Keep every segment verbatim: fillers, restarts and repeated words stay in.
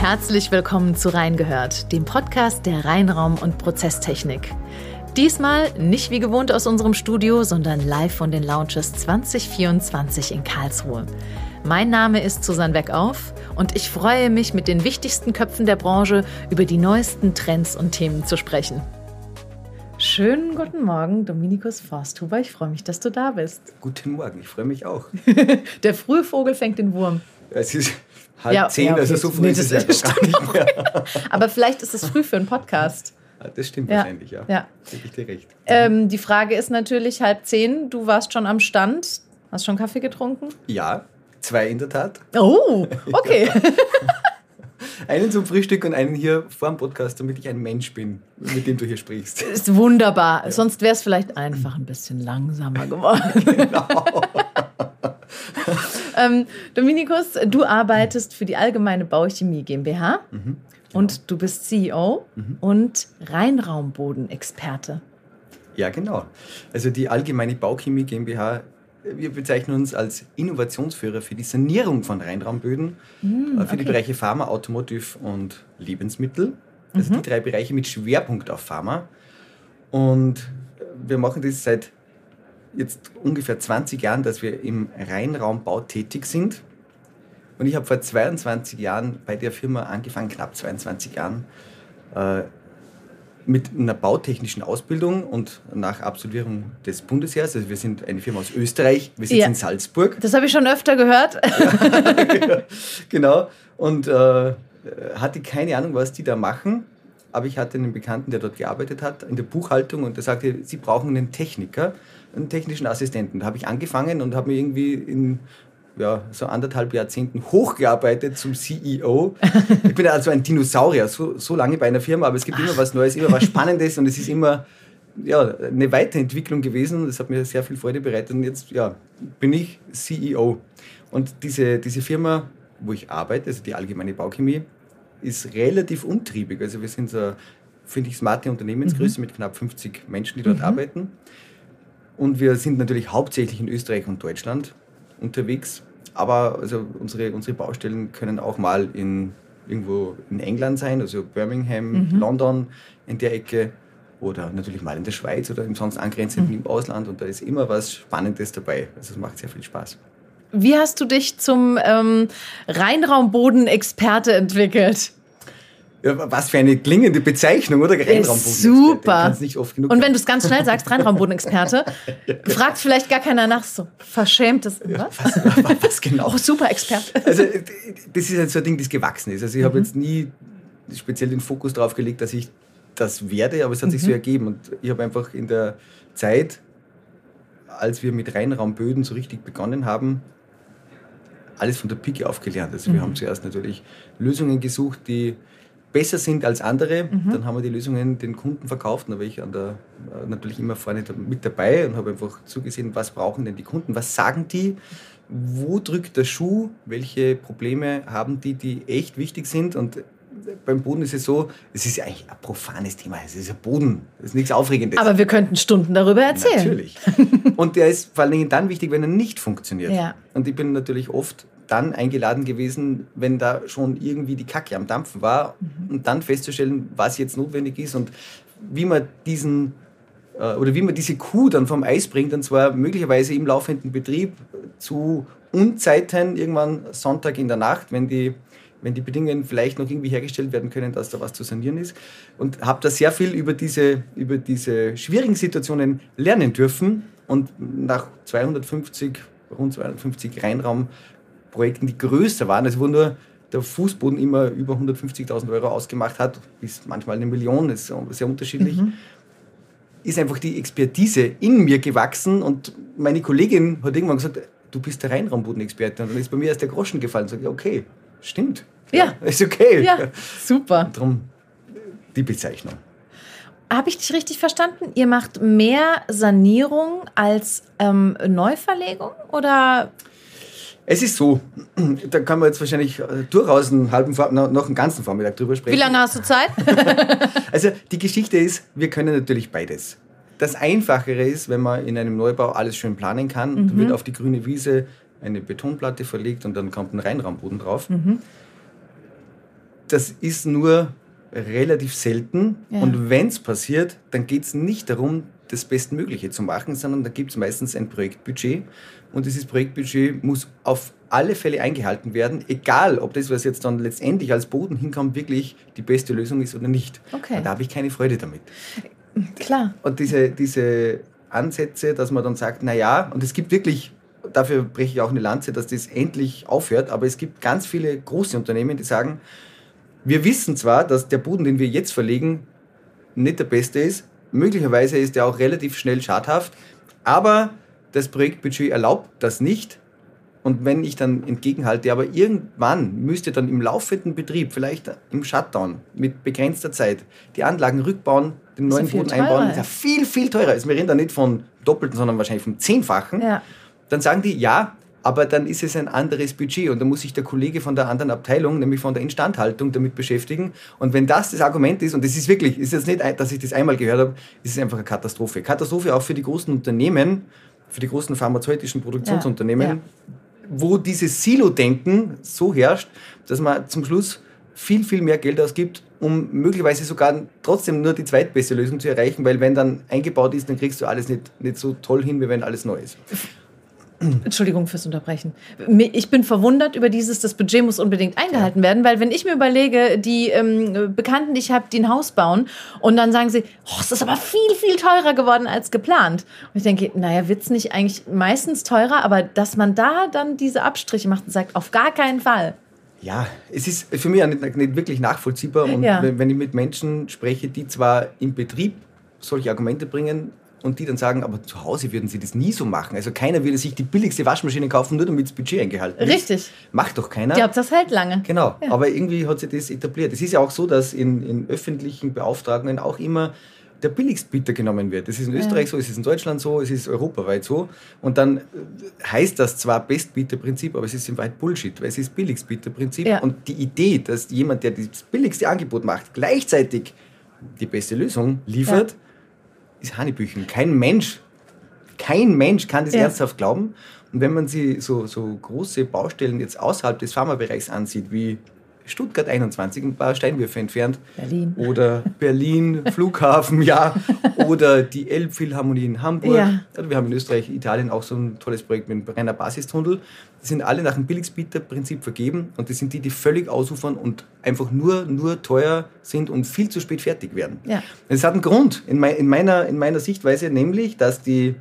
Herzlich willkommen zu Reingehört, dem Podcast der Reinraum- und Prozesstechnik. Diesmal nicht wie gewohnt aus unserem Studio, sondern live von den Lounges zwanzig vierundzwanzig in Karlsruhe. Mein Name ist Susanne Weckauf und ich freue mich, mit den wichtigsten Köpfen der Branche über die neuesten Trends und Themen zu sprechen. Schönen guten Morgen, Dominikus Forsthuber. Ich freue mich, dass du da bist. Guten Morgen, ich freue mich auch. Der frühe Vogel fängt den Wurm. Es ist halb Ja, zehn, ja, okay. also so früh Nee, ist es ja das noch gar nicht mehr. Aber vielleicht ist es früh für einen Podcast. Das stimmt Ja, wahrscheinlich, ja. ja. Gebe ich dir recht. Ähm, die Frage ist natürlich halb zehn. Du warst schon am Stand. Hast schon Kaffee getrunken? Ja, zwei in der Tat. Oh, okay. Einen zum Frühstück und einen hier vor dem Podcast, damit ich ein Mensch bin, mit dem du hier sprichst. Ist wunderbar. Ja. Sonst wäre es vielleicht einfach ein bisschen langsamer geworden. Genau. ähm, Dominikus, du arbeitest für die Allgemeine Bauchemie GmbH Mhm, genau. und du bist C E O Mhm. und Reinraumbodenexperte. Ja, genau. Also die Allgemeine Bauchemie GmbH, wir bezeichnen uns als Innovationsführer für die Sanierung von Reinraumböden, Mm, äh, für die okay. Bereiche Pharma, Automotive und Lebensmittel. Also die drei Bereiche mit Schwerpunkt auf Pharma. Und wir machen das seit jetzt ungefähr zwanzig Jahren, dass wir im Reinraumbau tätig sind. Und ich habe vor zweiundzwanzig Jahren bei der Firma angefangen, knapp zweiundzwanzig Jahren, äh, mit einer bautechnischen Ausbildung und nach Absolvierung des Bundesheers. Also wir sind eine Firma aus Österreich, wir sitzen Ja. in Salzburg. Das habe ich schon öfter gehört. Genau. Und äh, hatte keine Ahnung, was die da machen. Aber ich hatte einen Bekannten, der dort gearbeitet hat, in der Buchhaltung. Und der sagte, sie brauchen einen Techniker, einen technischen Assistenten. Da habe ich angefangen und habe mir irgendwie in ja, so anderthalb Jahrzehnten hochgearbeitet zum C E O. Ich bin also ein Dinosaurier, so, so lange bei einer Firma. Aber es gibt immer was Neues, immer was Spannendes. Und es ist immer ja, eine Weiterentwicklung gewesen. Das hat mir sehr viel Freude bereitet. Und jetzt ja, bin ich C E O. Und diese, diese Firma, wo ich arbeite, also die Allgemeine Bauchemie, ist relativ umtriebig. Also wir sind so, finde ich, smarte Unternehmensgröße mhm. mit knapp fünfzig Menschen, die dort mhm. arbeiten. Und wir sind natürlich hauptsächlich in Österreich und Deutschland unterwegs. Aber also unsere, unsere Baustellen können auch mal in, irgendwo in England sein, also Birmingham, mhm. London in der Ecke. Oder natürlich mal in der Schweiz oder im sonst angrenzenden mhm. im Ausland. Und da ist immer was Spannendes dabei. Also es macht sehr viel Spaß. Wie hast du dich zum ähm, Reinraumbodenexperte entwickelt? Ja, was für eine klingende Bezeichnung, oder? Reinraumbodenexperte. Super. Kann's nicht oft genug Und wenn du es ganz schnell sagst, Reinraumbodenexperte, ja, genau. fragt vielleicht gar keiner nach, so verschämtes. Ja, was, was, was genau? Oh, super Experte. Also das ist halt so ein Ding, das gewachsen ist. Also ich habe mhm. jetzt nie speziell den Fokus darauf gelegt, dass ich das werde, aber es hat mhm. sich so ergeben. Und ich habe einfach in der Zeit, als wir mit Reinraumböden so richtig begonnen haben, alles von der Pike auf gelernt. Also mhm. wir haben zuerst natürlich Lösungen gesucht, die besser sind als andere. Mhm. Dann haben wir die Lösungen den Kunden verkauft. Da war ich an der, natürlich immer vorne mit dabei und habe einfach zugesehen, was brauchen denn die Kunden, was sagen die, wo drückt der Schuh, welche Probleme haben die, die echt wichtig sind. Und beim Boden ist es so, es ist ja eigentlich ein profanes Thema, es ist ja Boden, es ist nichts Aufregendes. Aber wir könnten Stunden darüber erzählen. Natürlich. Und der ist vor allen Dingen dann wichtig, wenn er nicht funktioniert. Ja. Und ich bin natürlich oft dann eingeladen gewesen, wenn da schon irgendwie die Kacke am Dampfen war mhm. und dann festzustellen, was jetzt notwendig ist und wie man diesen äh, oder wie man diese Kuh dann vom Eis bringt, und zwar möglicherweise im laufenden Betrieb zu Unzeiten, irgendwann Sonntag in der Nacht, wenn die wenn die Bedingungen vielleicht noch irgendwie hergestellt werden können, dass da was zu sanieren ist. Und habe da sehr viel über diese, über diese schwierigen Situationen lernen dürfen. Und nach zweihundertfünfzig, rund zweihundertfünfzig Reinraumprojekten, die größer waren, also wo nur der Fußboden immer über hundertfünfzigtausend Euro ausgemacht hat, bis manchmal eine Million, das ist sehr unterschiedlich, mhm. ist einfach die Expertise in mir gewachsen. Und meine Kollegin hat irgendwann gesagt, du bist der Reinraumbodenexperte. Und dann ist bei mir erst der Groschen gefallen. Und ich sage, okay, stimmt. Ja. ja. Ist okay. Ja, super. Darum die Bezeichnung. Habe ich dich richtig verstanden? Ihr macht mehr Sanierung als ähm, Neuverlegung? Oder? Es ist so, da kann man jetzt wahrscheinlich durchaus einen halben, noch einen ganzen Vormittag drüber sprechen. Wie lange hast du Zeit? Also die Geschichte ist, wir können natürlich beides. Das Einfachere ist, wenn man in einem Neubau alles schön planen kann, mhm. dann wird auf die grüne Wiese eine Betonplatte verlegt und dann kommt ein Reinraumboden drauf. Mhm. das ist nur relativ selten. Ja. Und wenn es passiert, dann geht es nicht darum, das Bestmögliche zu machen, sondern da gibt es meistens ein Projektbudget. Und dieses Projektbudget muss auf alle Fälle eingehalten werden, egal ob das, was jetzt dann letztendlich als Boden hinkommt, wirklich die beste Lösung ist oder nicht. Okay. Und da habe ich keine Freude damit. Klar. Und diese, diese Ansätze, dass man dann sagt, naja, und es gibt wirklich, dafür breche ich auch eine Lanze, dass das endlich aufhört, aber es gibt ganz viele große Unternehmen, die sagen, wir wissen zwar, dass der Boden, den wir jetzt verlegen, nicht der beste ist, möglicherweise ist der auch relativ schnell schadhaft, aber das Projektbudget erlaubt das nicht. Und wenn ich dann entgegenhalte, aber irgendwann müsste dann im laufenden Betrieb, vielleicht im Shutdown mit begrenzter Zeit, die Anlagen rückbauen, den neuen Boden einbauen, das ist ja viel, viel teurer. Also wir reden da nicht von Doppelten, sondern wahrscheinlich vom Zehnfachen. Ja. Dann sagen die, ja, aber dann ist es ein anderes Budget und dann muss sich der Kollege von der anderen Abteilung, nämlich von der Instandhaltung, damit beschäftigen. Und wenn das das Argument ist, und das ist wirklich, ist jetzt nicht, dass ich das einmal gehört habe, ist es einfach eine Katastrophe. Katastrophe auch für die großen Unternehmen, für die großen pharmazeutischen Produktionsunternehmen, ja, ja. wo dieses Silo-Denken so herrscht, dass man zum Schluss viel, viel mehr Geld ausgibt, um möglicherweise sogar trotzdem nur die zweitbeste Lösung zu erreichen, weil wenn dann eingebaut ist, dann kriegst du alles nicht, nicht so toll hin, wie wenn alles neu ist. Entschuldigung fürs Unterbrechen. Ich bin verwundert über dieses, das Budget muss unbedingt eingehalten werden, weil wenn ich mir überlege, die ähm, Bekannten, die ich habe, die ein Haus bauen und dann sagen sie, oh, es ist aber viel, viel teurer geworden als geplant. Und ich denke, naja, wird es nicht eigentlich meistens teurer, aber dass man da dann diese Abstriche macht und sagt, auf gar keinen Fall. Ja, es ist für mich auch nicht, nicht wirklich nachvollziehbar und ja. wenn, wenn ich mit Menschen spreche, die zwar im Betrieb solche Argumente bringen, und die dann sagen, aber zu Hause würden sie das nie so machen. Also keiner würde sich die billigste Waschmaschine kaufen, nur damit das Budget eingehalten ist. Richtig. Macht doch keiner. Die Hauptsache, das hält lange. Genau, ja. Aber irgendwie hat sich das etabliert. Es ist ja auch so, dass in, in öffentlichen Beauftragungen auch immer der Billigstbieter genommen wird. Das ist in Österreich ja. so, es ist in Deutschland so, es ist europaweit so. Und dann heißt das zwar Bestbieterprinzip, aber es ist in Wahrheit Bullshit, weil es ist Billigstbieterprinzip. Ja. Und die Idee, dass jemand, der das billigste Angebot macht, gleichzeitig die beste Lösung liefert, ja. ist Hanebüchen. Kein Mensch, kein Mensch kann das ja. ernsthaft glauben. Und wenn man sich so, so große Baustellen jetzt außerhalb des Pharmabereichs ansieht, wie Stuttgart einundzwanzig, ein paar Steinwürfe entfernt. Berlin. Oder Berlin, Flughafen, ja. Oder die Elbphilharmonie in Hamburg. Ja. Wir haben in Österreich, Italien auch so ein tolles Projekt mit dem Brenner Basistunnel. Die sind alle nach dem Billigstbieterprinzip vergeben. Und das sind die, die völlig ausufern und einfach nur, nur teuer sind und viel zu spät fertig werden. Ja. Das hat einen Grund in, mein, in, meiner, in meiner Sichtweise, nämlich, dass die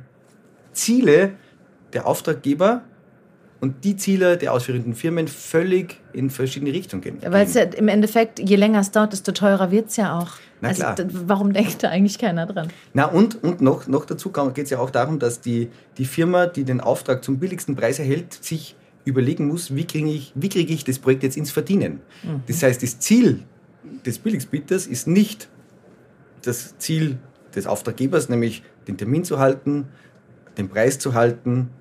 Ziele der Auftraggeber und die Ziele der ausführenden Firmen völlig in verschiedene Richtungen gehen. Weil es ja im Endeffekt, je länger es dauert, desto teurer wird es ja auch. Na klar. Also, warum denkt da eigentlich keiner dran? Na und, und noch, noch dazu geht es ja auch darum, dass die, die Firma, die den Auftrag zum billigsten Preis erhält, sich überlegen muss, wie kriege ich, wie kriege ich das Projekt jetzt ins Verdienen. Mhm. Das heißt, das Ziel des Billigstbieters ist nicht das Ziel des Auftraggebers, nämlich den Termin zu halten, den Preis zu halten,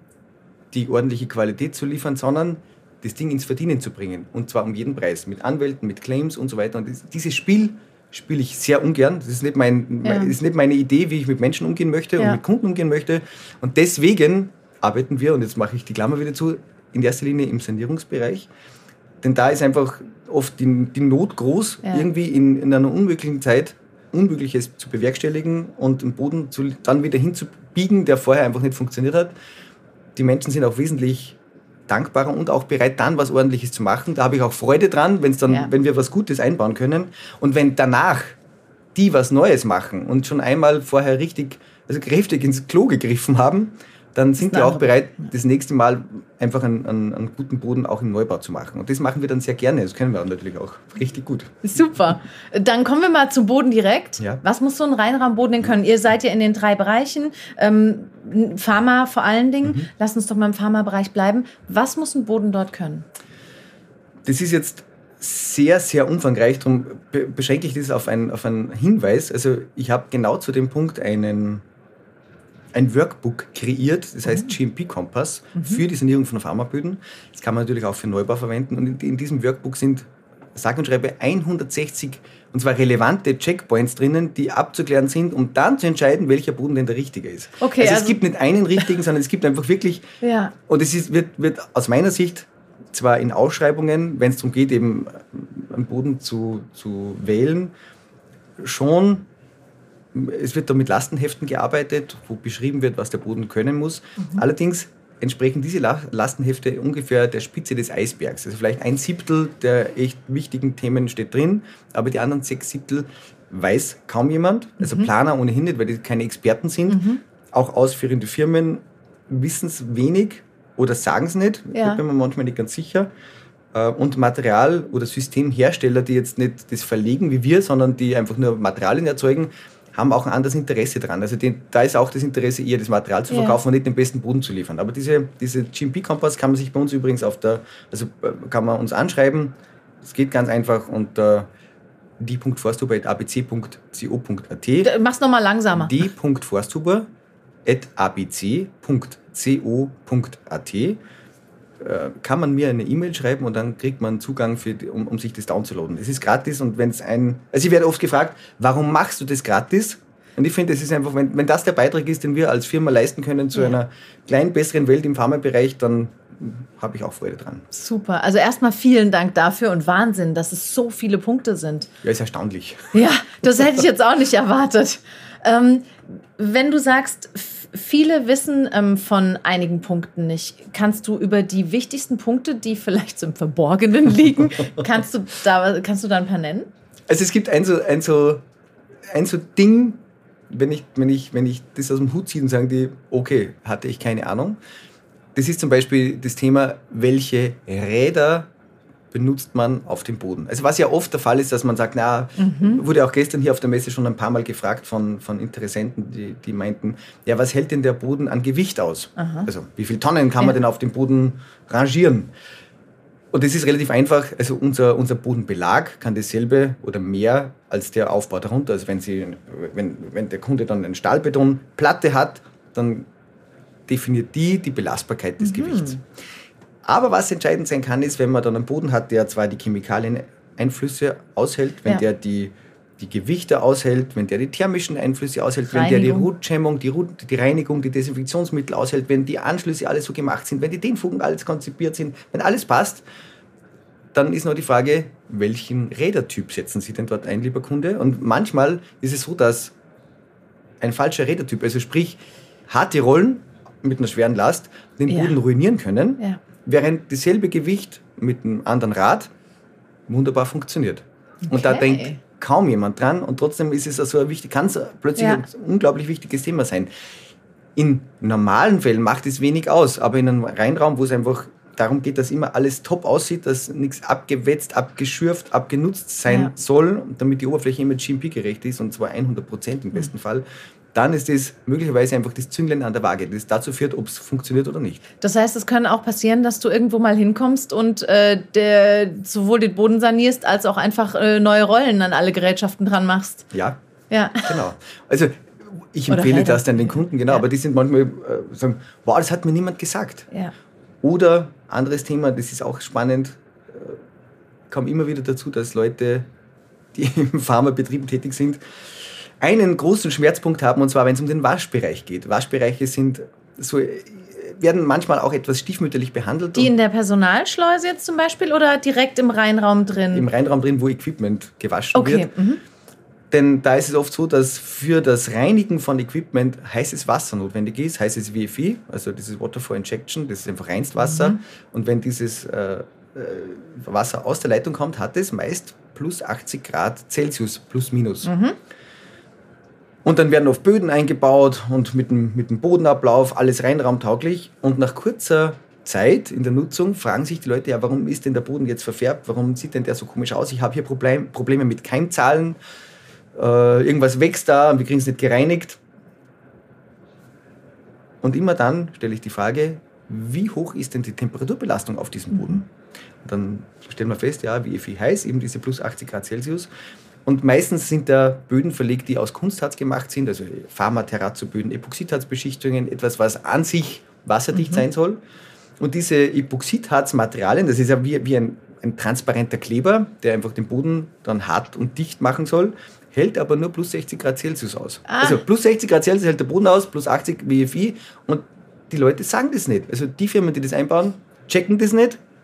die ordentliche Qualität zu liefern, sondern das Ding ins Verdienen zu bringen. Und zwar um jeden Preis. Mit Anwälten, mit Claims und so weiter. Und das, dieses Spiel spiele ich sehr ungern. Das ist nicht, mein, ja. mein, das ist nicht meine Idee, wie ich mit Menschen umgehen möchte ja. und mit Kunden umgehen möchte. Und deswegen arbeiten wir, und jetzt mache ich die Klammer wieder zu, in erster Linie im Sanierungsbereich. Denn da ist einfach oft die, die Not groß, ja. irgendwie in, in einer unmöglichen Zeit Unmögliches zu bewerkstelligen und den Boden zu, dann wieder hinzubiegen, der vorher einfach nicht funktioniert hat. Die Menschen sind auch wesentlich dankbarer und auch bereit, dann was Ordentliches zu machen. Da habe ich auch Freude dran, wenn's dann, ja. wenn wir was Gutes einbauen können. Und wenn danach die was Neues machen und schon einmal vorher richtig, also kräftig ins Klo gegriffen haben, dann sind die auch bereit, das nächste Mal einfach einen, einen, einen guten Boden auch im Neubau zu machen. Und das machen wir dann sehr gerne. Das können wir natürlich auch richtig gut. Super. Dann kommen wir mal zum Boden direkt. Ja. Was muss so ein Reinraumboden denn können? Ihr seid ja in den drei Bereichen. Ähm, Pharma vor allen Dingen. Mhm. Lass uns doch mal im Pharmabereich bleiben. Was muss ein Boden dort können? Das ist jetzt sehr, sehr umfangreich. Darum be- beschränke ich das auf einen, auf einen Hinweis. Also ich habe genau zu dem Punkt einen... ein Workbook kreiert, das heißt G M P-Kompass, mhm. für die Sanierung von Pharmaböden. Das kann man natürlich auch für Neubau verwenden. Und in, in diesem Workbook sind, sage und schreibe, hundertsechzig, und zwar relevante Checkpoints drinnen, die abzuklären sind, um dann zu entscheiden, welcher Boden denn der richtige ist. Okay, also, also es gibt nicht einen richtigen, sondern es gibt einfach wirklich, ja. und es ist, wird, wird aus meiner Sicht zwar in Ausschreibungen, wenn es darum geht, eben einen Boden zu, zu wählen, schon, es wird da mit Lastenheften gearbeitet, wo beschrieben wird, was der Boden können muss. Mhm. Allerdings entsprechen diese Lastenhefte ungefähr der Spitze des Eisbergs. Also vielleicht ein Siebtel der echt wichtigen Themen steht drin, aber die anderen sechs Siebtel weiß kaum jemand. Also mhm. Planer ohnehin nicht, weil die keine Experten sind. Mhm. Auch ausführende Firmen wissen es wenig oder sagen es nicht. Ja. Da bin mir manchmal nicht ganz sicher. Und Material- oder Systemhersteller, die jetzt nicht das verlegen wie wir, sondern die einfach nur Materialien erzeugen, haben auch ein anderes Interesse dran. Also die, da ist auch das Interesse, eher das Material zu verkaufen ja. und nicht den besten Boden zu liefern. Aber diese, diese G M P-Kompass kann man sich bei uns übrigens auf der, also kann man uns anschreiben. Es geht ganz einfach unter die punkt forsthuber at a b c punkt co punkt a t. Mach's nochmal langsamer. die punkt forsthuber at a b c punkt co punkt a t. Kann man mir eine E-Mail schreiben und dann kriegt man Zugang, für, um, um sich das downzuladen. Es ist gratis und wenn es ein... Also ich werde oft gefragt, warum machst du das gratis? Und ich finde, es ist einfach, wenn, wenn das der Beitrag ist, den wir als Firma leisten können zu ja. einer kleinen, besseren Welt im Pharmabereich, dann habe ich auch Freude dran. Super. Also erstmal vielen Dank dafür und Wahnsinn, dass es so viele Punkte sind. Ja, ist erstaunlich. Ja, das hätte ich jetzt auch nicht erwartet. Ähm, wenn du sagst, viele wissen ähm, von einigen Punkten nicht, kannst du über die wichtigsten Punkte, die vielleicht so im Verborgenen liegen, kannst du da, kannst du da ein paar nennen? Also es gibt ein so, ein so, ein so Ding, wenn ich, wenn, ich, wenn ich das aus dem Hut ziehe und sagen die, okay, hatte ich keine Ahnung. Das ist zum Beispiel das Thema, welche Räder benutzt man auf dem Boden. Also was ja oft der Fall ist, dass man sagt, na, mhm. wurde auch gestern hier auf der Messe schon ein paar Mal gefragt von, von Interessenten, die, die meinten, ja, was hält denn der Boden an Gewicht aus? Aha. Also wie viele Tonnen kann man ja. denn auf dem Boden rangieren? Und das ist relativ einfach. Also unser, unser Bodenbelag kann dasselbe oder mehr als der Aufbau darunter. Also wenn, Sie, wenn, wenn der Kunde dann eine Stahlbetonplatte hat, dann definiert die die Belastbarkeit des mhm. Gewichts. Aber was entscheidend sein kann, ist, wenn man dann einen Boden hat, der zwar die Chemikalieneinflüsse aushält, wenn ja. der die, die Gewichte aushält, wenn der die thermischen Einflüsse aushält, Reinigung. wenn der die Ruthschämmung, die, Rut, die Reinigung, die Desinfektionsmittel aushält, wenn die Anschlüsse alle so gemacht sind, wenn die Dehnfugen alles konzipiert sind, wenn alles passt, dann ist noch die Frage, welchen Rädertyp setzen Sie denn dort ein, lieber Kunde? Und manchmal ist es so, dass ein falscher Rädertyp, also sprich harte Rollen mit einer schweren Last, den ja. Boden ruinieren können. Ja. Während dasselbe Gewicht mit einem anderen Rad wunderbar funktioniert. Okay. Und da denkt kaum jemand dran und trotzdem ist es also ein wichtig, kann es plötzlich ja. ein unglaublich wichtiges Thema sein. In normalen Fällen macht es wenig aus, aber in einem Reinraum, wo es einfach darum geht, dass immer alles top aussieht, dass nichts abgewetzt, abgeschürft, abgenutzt sein ja. soll, damit die Oberfläche immer G M P-gerecht ist und zwar hundert Prozent im besten mhm. Fall, dann ist das möglicherweise einfach das Zünglein an der Waage, das dazu führt, ob es funktioniert oder nicht. Das heißt, es kann auch passieren, dass du irgendwo mal hinkommst und äh, der, sowohl den Boden sanierst, als auch einfach äh, neue Rollen an alle Gerätschaften dran machst. Ja, ja. genau. Also ich empfehle das dann den Kunden, genau, ja. aber die sind manchmal, äh, sagen, wow, das hat mir niemand gesagt. Ja. Oder, anderes Thema, das ist auch spannend, äh, kam immer wieder dazu, dass Leute, die im Pharmabetrieb tätig sind, einen großen Schmerzpunkt haben, und zwar, wenn es um den Waschbereich geht. Waschbereiche sind so, werden manchmal auch etwas stiefmütterlich behandelt. Die in der Personalschleuse jetzt zum Beispiel oder direkt im Reinraum drin? Im Reinraum drin, wo Equipment gewaschen okay. wird. Mhm. Denn da ist es oft so, dass für das Reinigen von Equipment heißes Wasser notwendig ist, heißes W F I, also dieses Water for Injection, das ist einfach Reinstwasser. Mhm. Und wenn dieses äh, Wasser aus der Leitung kommt, hat es meist plus achtzig Grad Celsius, plus minus. Mhm. Und dann werden oft Böden eingebaut und mit dem, mit dem Bodenablauf alles reinraumtauglich. Und nach kurzer Zeit in der Nutzung fragen sich die Leute, ja, warum ist denn der Boden jetzt verfärbt? Warum sieht denn der so komisch aus? Ich habe hier Problem, Probleme mit Keimzahlen. Äh, irgendwas wächst da und wir kriegen es nicht gereinigt. Und immer dann stelle ich die Frage, wie hoch ist denn die Temperaturbelastung auf diesem Boden? Mhm. Und dann stellen wir fest, ja, W F I heiß, eben diese plus achtzig Grad Celsius. Und meistens sind da Böden verlegt, die aus Kunstharz gemacht sind, also Pharma-Terrazzo-Böden, Epoxidharzbeschichtungen, etwas, was an sich wasserdicht mhm. sein soll. Und diese Epoxidharzmaterialien, das ist ja wie, wie ein, ein transparenter Kleber, der einfach den Boden dann hart und dicht machen soll, hält aber nur plus sechzig Grad Celsius aus. Ah. Also plus sechzig Grad Celsius hält der Boden aus, plus achtzig W F I und die Leute sagen das nicht. Also die Firmen, die das einbauen, checken das nicht,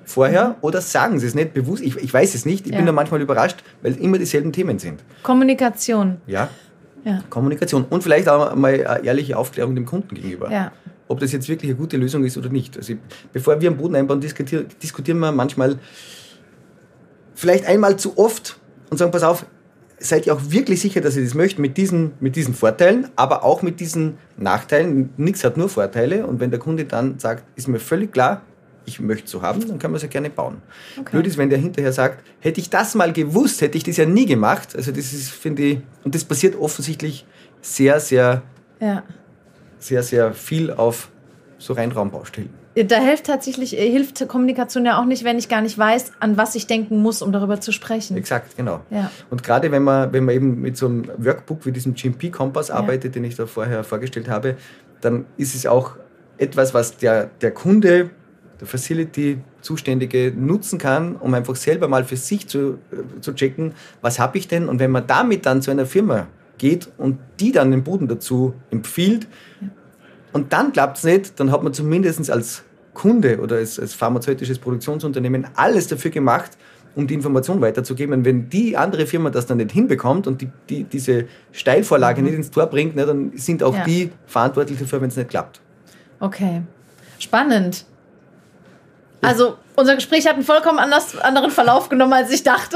vorher, mhm. oder sagen sie es nicht bewusst? Ich, ich weiß es nicht. Ich ja. bin da manchmal überrascht, weil es immer dieselben Themen sind. Kommunikation. Ja. ja. Kommunikation. Und vielleicht auch mal eine ehrliche Aufklärung dem Kunden gegenüber. Ja. Ob das jetzt wirklich eine gute Lösung ist oder nicht. Also, bevor wir einen Boden einbauen, diskutieren, diskutieren wir manchmal vielleicht einmal zu oft und sagen, pass auf, seid ihr auch wirklich sicher, dass ihr das möchtet, mit diesen, mit diesen Vorteilen, aber auch mit diesen Nachteilen. Nichts hat nur Vorteile. Und wenn der Kunde dann sagt, ist mir völlig klar, ich möchte es so haben, dann kann man es ja gerne bauen. Okay. Blöd ist, wenn der hinterher sagt, hätte ich das mal gewusst, hätte ich das ja nie gemacht. Also das ist, finde ich, und das passiert offensichtlich sehr, sehr, ja. sehr, sehr viel auf so Reinraumbaustellen. Da hilft tatsächlich, hilft Kommunikation ja auch nicht, wenn ich gar nicht weiß, an was ich denken muss, um darüber zu sprechen. Exakt, genau. Ja. Und gerade wenn man, wenn man eben mit so einem Workbook wie diesem G M P-Kompass arbeitet, ja. den ich da vorher vorgestellt habe, dann ist es auch etwas, was der, der Kunde, der Facility-Zuständige nutzen kann, um einfach selber mal für sich zu, zu checken, was habe ich denn? Und wenn man damit dann zu einer Firma geht und die dann den Boden dazu empfiehlt, ja. und dann klappt es nicht, dann hat man zumindest als Kunde oder als, als pharmazeutisches Produktionsunternehmen alles dafür gemacht, um die Information weiterzugeben. Und wenn die andere Firma das dann nicht hinbekommt und die, die, diese Steilvorlage mhm. nicht ins Tor bringt, ne, dann sind auch ja. die verantwortlich dafür, wenn es nicht klappt. Okay, spannend. Also unser Gespräch hat einen vollkommen anders, anderen Verlauf genommen, als ich dachte.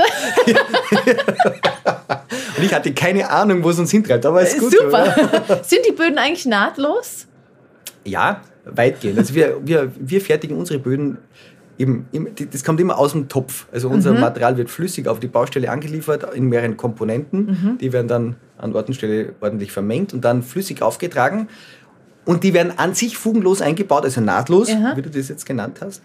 Und ich hatte keine Ahnung, wo es uns hintreibt, aber ist gut. Super. Oder? Sind die Böden eigentlich nahtlos? Ja, weitgehend. Also wir, wir, wir fertigen unsere Böden eben, das kommt immer aus dem Topf. Also unser mhm. Material wird flüssig auf die Baustelle angeliefert in mehreren Komponenten. Mhm. Die werden dann an Ort und Stelle ordentlich vermengt und dann flüssig aufgetragen. Und die werden an sich fugenlos eingebaut, also nahtlos, Aha. wie du das jetzt genannt hast.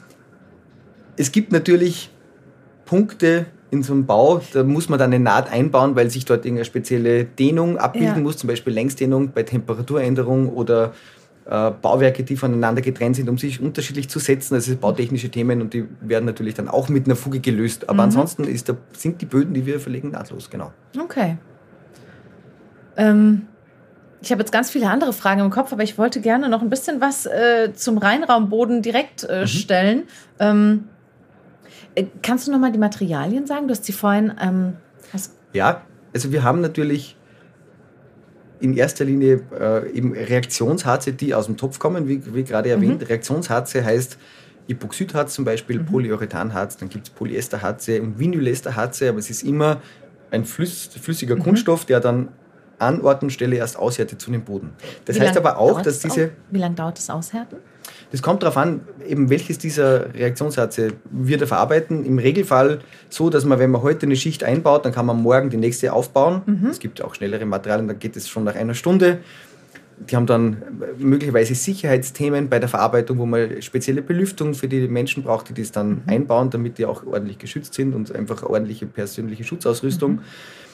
Es gibt natürlich Punkte in so einem Bau, da muss man dann eine Naht einbauen, weil sich dort irgendeine spezielle Dehnung abbilden ja. muss, zum Beispiel Längsdehnung bei Temperaturänderung oder äh, Bauwerke, die voneinander getrennt sind, um sich unterschiedlich zu setzen. Das sind bautechnische Themen und die werden natürlich dann auch mit einer Fuge gelöst. Aber mhm. ansonsten ist der, sind die Böden, die wir verlegen, nahtlos, genau. Okay. Ähm, ich habe jetzt ganz viele andere Fragen im Kopf, aber ich wollte gerne noch ein bisschen was äh, zum Reinraumboden direkt äh, mhm. stellen. Ähm, Kannst du noch mal die Materialien sagen? Du hast sie vorhin... Ähm, hast ja, also wir haben natürlich in erster Linie äh, eben Reaktionsharze, die aus dem Topf kommen, wie, wie gerade erwähnt. Mhm. Reaktionsharze heißt Epoxidharz zum Beispiel, mhm. Polyurethanharz, dann gibt es Polyesterharze und Vinylesterharze, aber es ist immer ein flüss, flüssiger mhm. Kunststoff, der dann an Ort und Stelle erst aushärtet zu dem Boden. Das wie heißt aber auch, dass diese... Auch? Wie lange dauert das Aushärten? Das kommt darauf an, eben welches dieser Reaktionsharze wir da verarbeiten. Im Regelfall so, dass man, wenn man heute eine Schicht einbaut, dann kann man morgen die nächste aufbauen. Mhm. Es gibt auch schnellere Materialien, da geht es schon nach einer Stunde. Die haben dann möglicherweise Sicherheitsthemen bei der Verarbeitung, wo man spezielle Belüftung für die Menschen braucht, die das dann mhm. einbauen, damit die auch ordentlich geschützt sind und einfach ordentliche persönliche Schutzausrüstung. Mhm.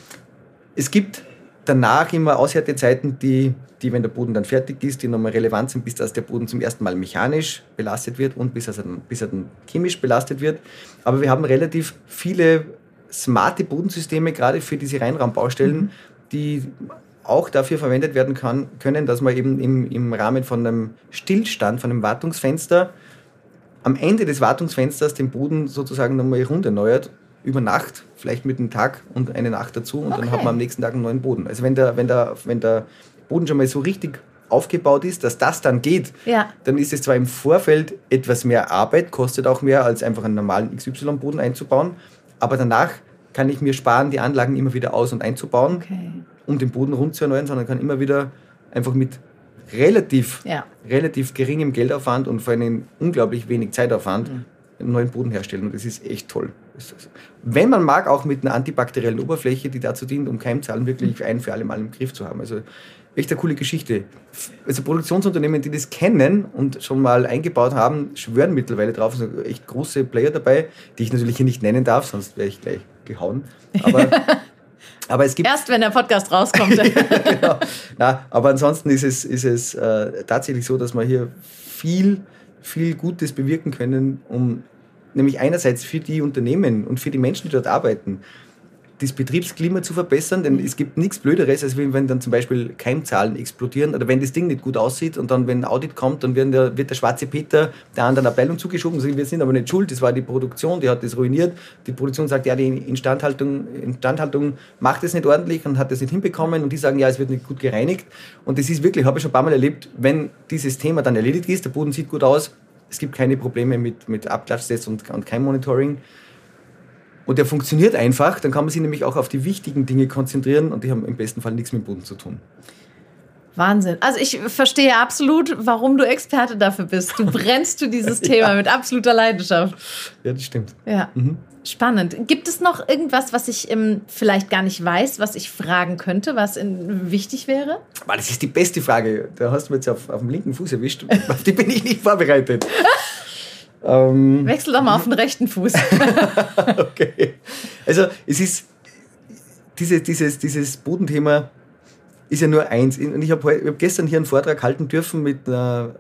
Es gibt danach immer Aushärtezeiten, die, die, wenn der Boden dann fertig ist, die nochmal relevant sind, bis dass der Boden zum ersten Mal mechanisch belastet wird und bis er dann, bis er dann chemisch belastet wird. Aber wir haben relativ viele smarte Bodensysteme, gerade für diese Reinraumbaustellen, mhm. die auch dafür verwendet werden kann, können, dass man eben im, im Rahmen von einem Stillstand, von einem Wartungsfenster, am Ende des Wartungsfensters den Boden sozusagen nochmal runderneuert, über Nacht, vielleicht mit einem Tag und eine Nacht dazu und okay. dann hat man am nächsten Tag einen neuen Boden. Also wenn der, wenn der, wenn der Boden schon mal so richtig aufgebaut ist, dass das dann geht, ja. dann ist es zwar im Vorfeld etwas mehr Arbeit, kostet auch mehr, als einfach einen normalen X Y-Boden einzubauen, aber danach kann ich mir sparen, die Anlagen immer wieder aus- und einzubauen, okay. um den Boden rund zu erneuern, sondern kann immer wieder einfach mit relativ, ja. relativ geringem Geldaufwand und vor allem unglaublich wenig Zeitaufwand mhm. einen neuen Boden herstellen. Und das ist echt toll. Wenn man mag, auch mit einer antibakteriellen Oberfläche, die dazu dient, um Keimzahlen wirklich ein für alle Mal im Griff zu haben. Also echt eine coole Geschichte. Also Produktionsunternehmen, die das kennen und schon mal eingebaut haben, schwören mittlerweile drauf. Es sind echt große Player dabei, die ich natürlich hier nicht nennen darf, sonst wäre ich gleich gehauen. Aber, aber es gibt... Erst wenn der Podcast rauskommt. Genau. Na, aber ansonsten ist es, ist es äh, tatsächlich so, dass wir hier viel, viel Gutes bewirken können, um nämlich einerseits für die Unternehmen und für die Menschen, die dort arbeiten, das Betriebsklima zu verbessern, denn es gibt nichts Blöderes, als wenn dann zum Beispiel Keimzahlen explodieren oder wenn das Ding nicht gut aussieht und dann, wenn ein Audit kommt, dann wird der, wird der schwarze Peter der anderen Abteilung zugeschoben und sagen, wir sind aber nicht schuld, das war die Produktion, die hat das ruiniert. Die Produktion sagt, ja, die Instandhaltung, Instandhaltung macht es nicht ordentlich und hat das nicht hinbekommen und die sagen, ja, es wird nicht gut gereinigt. Und das ist wirklich, habe ich schon ein paar Mal erlebt, wenn dieses Thema dann erledigt ist, der Boden sieht gut aus, es gibt keine Probleme mit, mit Abklatschtests und, und Keimmonitoring. Und der funktioniert einfach, dann kann man sich nämlich auch auf die wichtigen Dinge konzentrieren und die haben im besten Fall nichts mit dem Boden zu tun. Wahnsinn. Also ich verstehe absolut, warum du Experte dafür bist. Du brennst für dieses Thema ja. mit absoluter Leidenschaft. Ja, das stimmt. Ja, mhm. Spannend. Gibt es noch irgendwas, was ich ähm, vielleicht gar nicht weiß, was ich fragen könnte, was in, wichtig wäre? Das ist die beste Frage. Da hast du mich jetzt auf, auf dem linken Fuß erwischt. Auf die bin ich nicht vorbereitet. Ähm, Wechsel doch mal auf den rechten Fuß. Okay. Also es ist diese, dieses, dieses Bodenthema ist ja nur eins. Und ich habe hab gestern hier einen Vortrag halten dürfen mit einer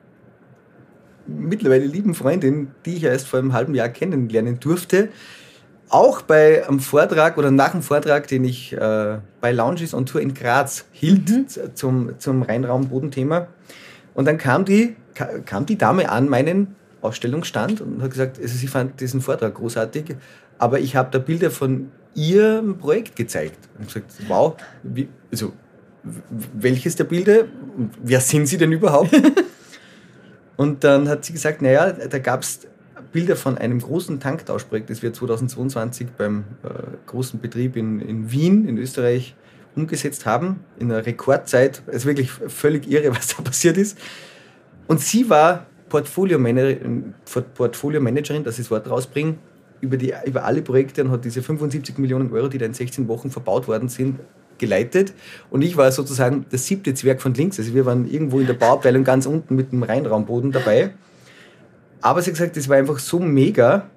mittlerweile lieben Freundin, die ich erst vor einem halben Jahr kennenlernen durfte. Auch bei einem Vortrag oder nach dem Vortrag, den ich äh, bei Lounges on Tour in Graz hielt, mhm. zum, zum Rheinraum-Bodenthema. Und dann kam die, kam die Dame an meinen Ausstellungsstand und hat gesagt, also sie fand diesen Vortrag großartig, aber ich habe da Bilder von ihrem Projekt gezeigt. Und gesagt, wow, wie, also welches der Bilder? Wer sind Sie denn überhaupt? Und dann hat sie gesagt, naja, da gab es Bilder von einem großen Tanktauschprojekt, das wir zweitausendzweiundzwanzig beim äh, großen Betrieb in, in Wien, in Österreich, umgesetzt haben, in einer Rekordzeit. Es ist wirklich völlig irre, was da passiert ist. Und sie war Portfolio-Managerin, Portfolio-Managerin, dass ich das Wort rausbringe, über, die, über alle Projekte und hat diese fünfundsiebzig Millionen Euro, die da in sechzehn Wochen verbaut worden sind, geleitet. Und ich war sozusagen der siebte Zwerg von links. Also wir waren irgendwo in der Bauabteilung ganz unten mit dem Rheinraumboden dabei. Aber sie hat gesagt, das war einfach so mega,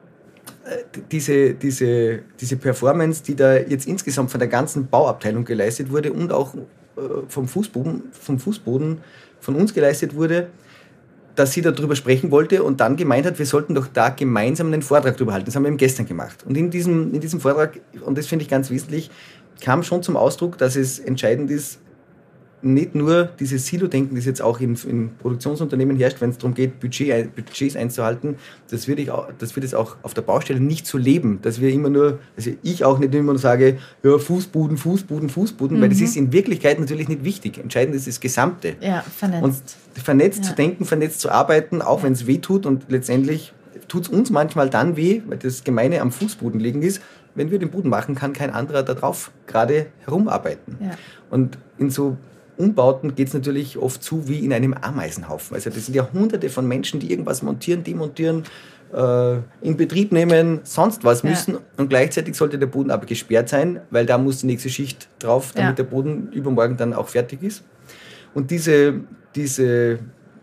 diese, diese, diese Performance, die da jetzt insgesamt von der ganzen Bauabteilung geleistet wurde und auch vom Fußboden, vom Fußboden von uns geleistet wurde, dass sie darüber sprechen wollte und dann gemeint hat, wir sollten doch da gemeinsam einen Vortrag darüber halten. Das haben wir eben gestern gemacht. Und in diesem, in diesem Vortrag, und das finde ich ganz wesentlich, kam schon zum Ausdruck, dass es entscheidend ist, nicht nur dieses Silo-Denken, das jetzt auch in, in Produktionsunternehmen herrscht, wenn es darum geht, Budget, Budgets einzuhalten, das wird, ich auch, das wird es auch auf der Baustelle nicht so leben, dass wir immer nur, also ich auch nicht immer nur sage, ja, Fußboden, Fußboden, Fußboden, mhm. weil das ist in Wirklichkeit natürlich nicht wichtig. Entscheidend ist das Gesamte. Ja, vernetzt. Und vernetzt ja. zu denken, vernetzt zu arbeiten, auch ja. wenn es weh tut und letztendlich tut es uns manchmal dann weh, weil das Gemeine am Fußboden liegen ist, wenn wir den Boden machen, kann kein anderer da drauf gerade herumarbeiten. Ja. Und in so Umbauten geht es natürlich oft zu wie in einem Ameisenhaufen. Also das sind ja hunderte von Menschen, die irgendwas montieren, demontieren, äh, in Betrieb nehmen, sonst was müssen. Ja. Und gleichzeitig sollte der Boden aber gesperrt sein, weil da muss die nächste Schicht drauf, damit ja. der Boden übermorgen dann auch fertig ist. Und diese, diese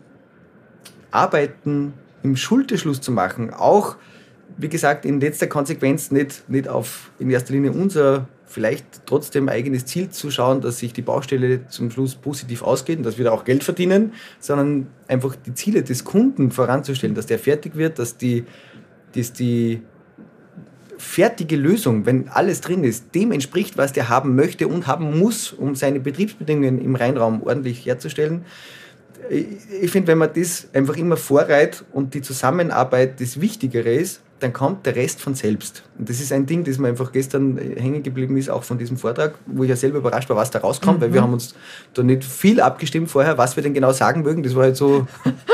Arbeiten im Schulterschluss zu machen, auch, wie gesagt, in letzter Konsequenz nicht, nicht auf in erster Linie unser vielleicht trotzdem eigenes Ziel zu schauen, dass sich die Baustelle zum Schluss positiv ausgeht und dass wir da auch Geld verdienen, sondern einfach die Ziele des Kunden voranzustellen, dass der fertig wird, dass die, dass die fertige Lösung, wenn alles drin ist, dem entspricht, was der haben möchte und haben muss, um seine Betriebsbedingungen im Rheinraum ordentlich herzustellen. Ich finde, wenn man das einfach immer vorreiht und die Zusammenarbeit das Wichtigere ist, dann kommt der Rest von selbst. Und das ist ein Ding, das mir einfach gestern hängen geblieben ist, auch von diesem Vortrag, wo ich ja selber überrascht war, was da rauskommt, mhm. weil wir haben uns da nicht viel abgestimmt vorher, was wir denn genau sagen mögen. Das war halt so...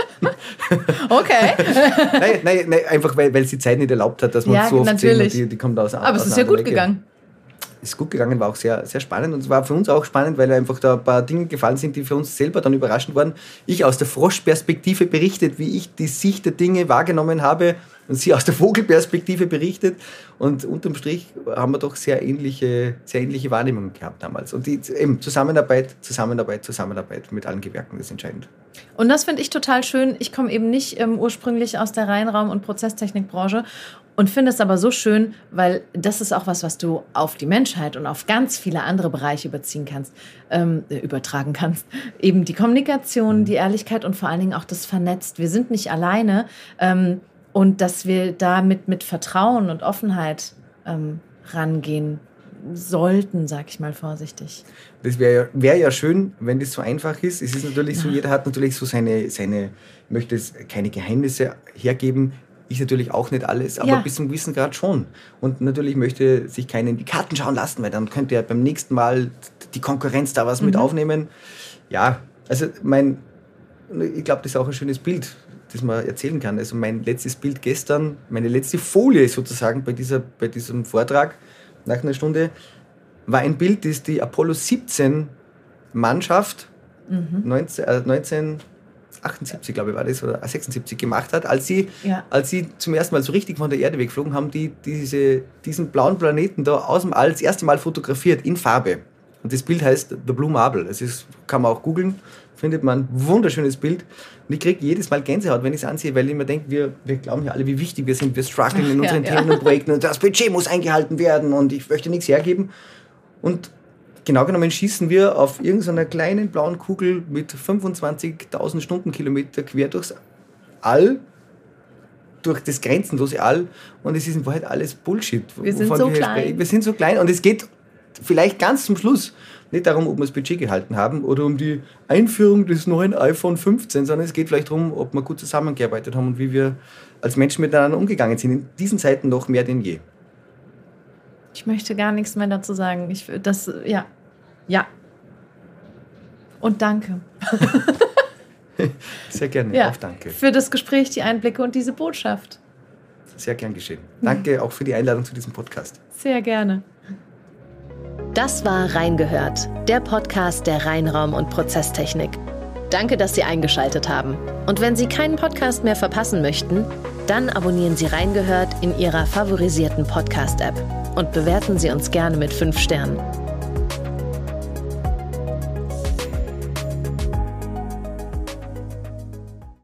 Okay. nein, nein, nein, einfach weil, weil es die Zeit nicht erlaubt hat, dass man ja, so oft natürlich. sehen, die, die kommt aus Aber aus es ist ja gut Ecke. gegangen. Es ist gut gegangen, war auch sehr, sehr spannend und es war für uns auch spannend, weil einfach da ein paar Dinge gefallen sind, die für uns selber dann überraschend waren. Ich aus der Froschperspektive berichtet, wie ich die Sicht der Dinge wahrgenommen habe und sie aus der Vogelperspektive berichtet und unterm Strich haben wir doch sehr ähnliche, sehr ähnliche Wahrnehmungen gehabt damals. Und die eben Zusammenarbeit, Zusammenarbeit, Zusammenarbeit mit allen Gewerken ist entscheidend. Und das finde ich total schön. Ich komme eben nicht ähm, ursprünglich aus der Rheinraum- und Prozesstechnikbranche und finde es aber so schön, weil das ist auch was, was du auf die Menschheit und auf ganz viele andere Bereiche überziehen kannst, ähm, übertragen kannst. Eben die Kommunikation, die Ehrlichkeit und vor allen Dingen auch das Vernetzt. Wir sind nicht alleine ähm, und dass wir da mit, mit Vertrauen und Offenheit ähm, rangehen sollten, sag ich mal vorsichtig. Das wäre ja, wär ja schön, wenn das so einfach ist. Es ist natürlich so, jeder hat natürlich so seine, seine möchte es keine Geheimnisse hergeben. Ich natürlich auch nicht alles, aber ja. bis zum gewissen Grad schon. Und natürlich möchte sich keiner in die Karten schauen lassen, weil dann könnte ja beim nächsten Mal die Konkurrenz da was mhm. mit aufnehmen. Ja, also mein, ich glaube, das ist auch ein schönes Bild, das man erzählen kann. Also mein letztes Bild gestern, meine letzte Folie sozusagen bei, dieser, bei diesem Vortrag nach einer Stunde, war ein Bild, das die Apollo siebzehn Mannschaft mhm. neunzehn, äh, neunzehnhundertachtundsiebzig, glaube ich, war das, oder sechsundsiebzig gemacht hat, als sie, ja. als sie zum ersten Mal so richtig von der Erde wegflogen, haben die diese, diesen blauen Planeten da aus dem All das erste Mal fotografiert in Farbe. Und das Bild heißt The Blue Marble. Das ist, kann man auch googeln, findet man ein wunderschönes Bild. Und ich kriege jedes Mal Gänsehaut, wenn ich es ansehe, weil ich mir denke, wir, wir glauben ja alle, wie wichtig wir sind. Wir strugglen in unseren ja, Themen ja. und Projekten und das Budget muss eingehalten werden und ich möchte nichts hergeben. Und genau genommen schießen wir auf irgendeiner kleinen blauen Kugel mit fünfundzwanzigtausend Stundenkilometer quer durchs All, durch das grenzenlose All, und es ist in Wahrheit alles Bullshit. Wir sind so wir klein. Wir sind so klein und es geht vielleicht ganz zum Schluss nicht darum, ob wir das Budget gehalten haben oder um die Einführung des neuen iPhone fünfzehn, sondern es geht vielleicht darum, ob wir gut zusammengearbeitet haben und wie wir als Menschen miteinander umgegangen sind. In diesen Zeiten noch mehr denn je. Ich möchte gar nichts mehr dazu sagen. Ich, das, ja, ja. Und danke. Sehr gerne, ja, auch danke. Für das Gespräch, die Einblicke und diese Botschaft. Sehr gern geschehen. Danke auch für die Einladung zu diesem Podcast. Sehr gerne. Das war Reingehört, der Podcast der Rheinraum- und Prozesstechnik. Danke, dass Sie eingeschaltet haben. Und wenn Sie keinen Podcast mehr verpassen möchten, dann abonnieren Sie Reingehört in Ihrer favorisierten Podcast-App und bewerten Sie uns gerne mit fünf Sternen.